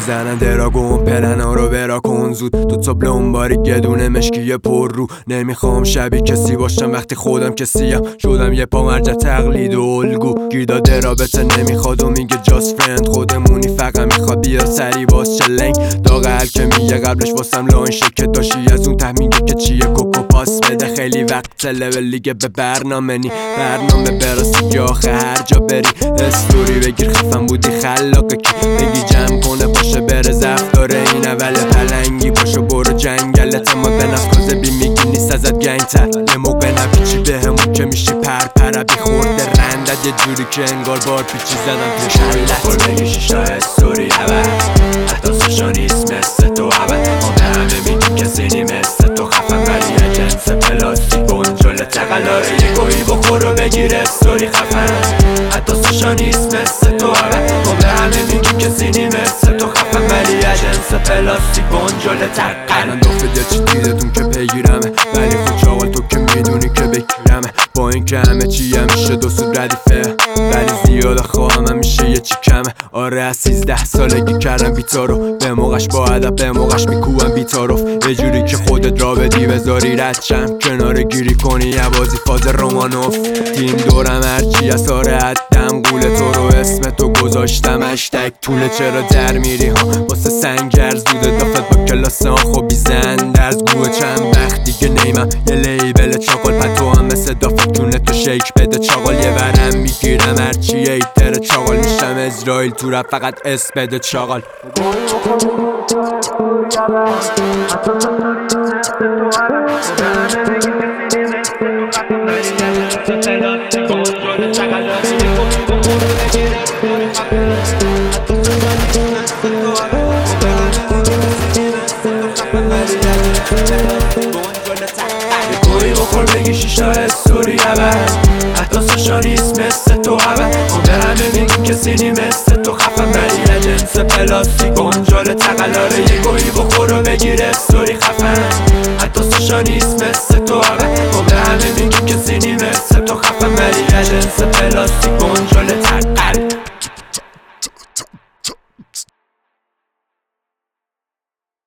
میزنن دراگون پلنا رو برا کن زود تو تابلون باری گدونه مشکی پر رو نمیخوام شبیه کسی باشم وقتی خودم کسیم شدم یه پا مرجع تقلید و الگو گیر داده رابطه نمیخواد و میگه جاست فرند خودمونی فقط میخواد بیا سری باز چلنگ داغل که میگه قبلش واسم لاین شکت داشتی از اون ته میگه که چیه کوکو پاس بده خیلی وقت لول لیگه به برنامه برسی که آخه هر جا بری استوری بگیر خفن بودی خلاقه کی بگی جمع کنه باشه بره زفت داره این اول پلنگی باشه برو جنگل اعتماد به نفس کازبی میگی نیست ازت گنگتر یه موقع نپیچی به همون که میشی پرپره بی خورده رندت یه جوری که انگار بار پیچی زدم پیش خل بگی شیشا استوری اول حتی سوشا نیست مثل تو اول ما به همه میگیم کسی نی مثل تو خفن ولی یه جنس پلاستیک بنجل تقلاره یه گویی بخور و بگیر استوری خفن حتی سوشا نیست مثل تو اول ما به همه میگیم کسی نی مثل تو خفن ولی یه جنس پلاستیک بنجل تقل من دفت یه چی دیدتون که پیگیرمه ولی خود چاقل تو که میدونی که بگیرمه با این که همه چی همیشه دو سود ردیفه ولی زیاده خواهم همیشه یه چی کمه آره از 13 سالگی کردم بیتارو به موقعش با ادب به موقعش میکوبم بیتاروف یه جوری که خودت را بدی بذاری رد شم کناره گیری کنی یه بازی فاز رومانوف تیم دورم هرچی از ساره حدم قول تو رو اسم تو گذاشتم اشتک طوله چرا در میری ها واسه سنگر زوده دافت با کلاس ها خوبی زند از گوه چند وقت دیگه نیمم یه لیبل چاقل پتو هم مثل دافت کونه تو شیک بده چاقل یه ورم میگیرم هرچی ایتر چاقل میشم اسرائیل تو رفت فقط اس بده چاقل گویی بخور بگی شیشا استوری اول حتی سوشا نیست مثل تو اول ما به همه میگیم کسی نی مثل تو خفن ولی یه جنس پلاستیک بنجل تقلاره یه گویی بخور و بگیر استوری خفن حتی سوشا نیست مثل